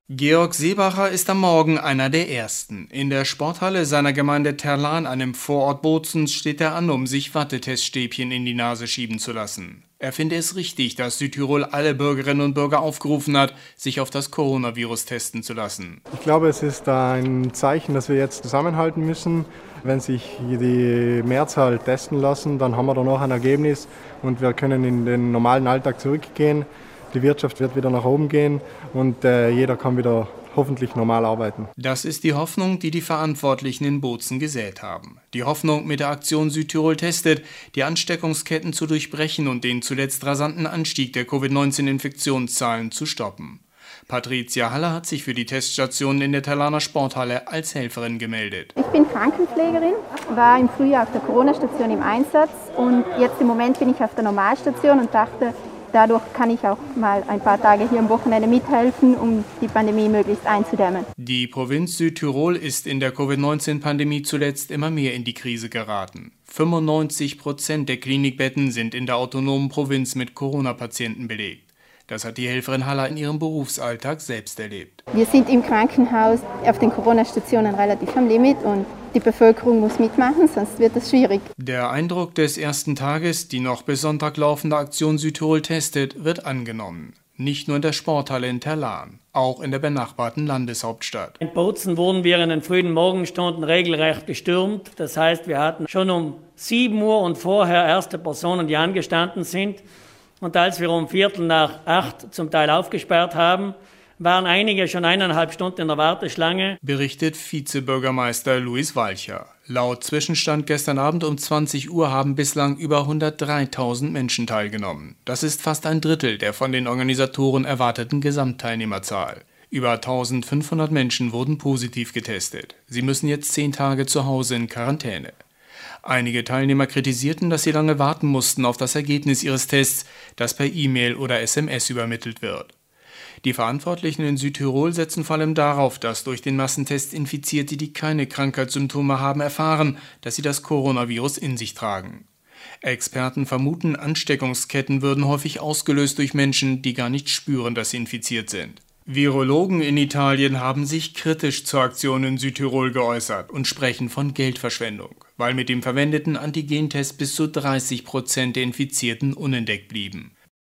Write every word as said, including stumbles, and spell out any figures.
Georg Seebacher ist am Morgen einer der Ersten. In der Sporthalle seiner Gemeinde Terlan, einem Vorort Bozens, steht er an, um sich Watteteststäbchen in die Nase schieben zu lassen. Er finde es richtig, dass Südtirol alle Bürgerinnen und Bürger aufgerufen hat, sich auf das Coronavirus testen zu lassen. Ich glaube, es ist ein Zeichen, dass wir jetzt zusammenhalten müssen. Wenn sich die Mehrzahl testen lassen, dann haben wir danach ein Ergebnis und wir können in den normalen Alltag zurückgehen. Die Wirtschaft wird wieder nach oben gehen und äh, jeder kann wieder hoffentlich normal arbeiten. Das ist die Hoffnung, die die Verantwortlichen in Bozen gesät haben. Die Hoffnung, mit der Aktion Südtirol testet, die Ansteckungsketten zu durchbrechen und den zuletzt rasanten Anstieg der Covid neunzehn Infektionszahlen zu stoppen. Patricia Haller hat sich für die Teststationen in der Terlaner Sporthalle als Helferin gemeldet. Ich bin Krankenpflegerin, war im Frühjahr auf der Corona-Station im Einsatz und jetzt im Moment bin ich auf der Normalstation und dachte, dadurch kann ich auch mal ein paar Tage hier am Wochenende mithelfen, um die Pandemie möglichst einzudämmen. Die Provinz Südtirol ist in der Covid neunzehn Pandemie zuletzt immer mehr in die Krise geraten. fünfundneunzig Prozent der Klinikbetten sind in der autonomen Provinz mit Corona-Patienten belegt. Das hat die Helferin Haller in ihrem Berufsalltag selbst erlebt. Wir sind im Krankenhaus auf den Corona-Stationen relativ am Limit und die Bevölkerung muss mitmachen, sonst wird es schwierig. Der Eindruck des ersten Tages, die noch bis Sonntag laufende Aktion Südtirol testet, wird angenommen. Nicht nur in der Sporthalle in Terlan, auch in der benachbarten Landeshauptstadt. In Bozen wurden wir in den frühen Morgenstunden regelrecht gestürmt. Das heißt, wir hatten schon um sieben Uhr und vorher erste Personen, die angestanden sind. Und als wir um Viertel nach acht zum Teil aufgesperrt haben, waren einige schon eineinhalb Stunden in der Warteschlange, berichtet Vizebürgermeister Luis Walcher. Laut Zwischenstand gestern Abend um zwanzig Uhr haben bislang über hundertdreitausend Menschen teilgenommen. Das ist fast ein Drittel der von den Organisatoren erwarteten Gesamtteilnehmerzahl. Über eintausendfünfhundert Menschen wurden positiv getestet. Sie müssen jetzt zehn Tage zu Hause in Quarantäne. Einige Teilnehmer kritisierten, dass sie lange warten mussten auf das Ergebnis ihres Tests, das per E-Mail oder S M S übermittelt wird. Die Verantwortlichen in Südtirol setzen vor allem darauf, dass durch den Massentest Infizierte, die keine Krankheitssymptome haben, erfahren, dass sie das Coronavirus in sich tragen. Experten vermuten, Ansteckungsketten würden häufig ausgelöst durch Menschen, die gar nicht spüren, dass sie infiziert sind. Virologen in Italien haben sich kritisch zur Aktion in Südtirol geäußert und sprechen von Geldverschwendung, weil mit dem verwendeten Antigentest bis zu dreißig Prozent der Infizierten unentdeckt blieben.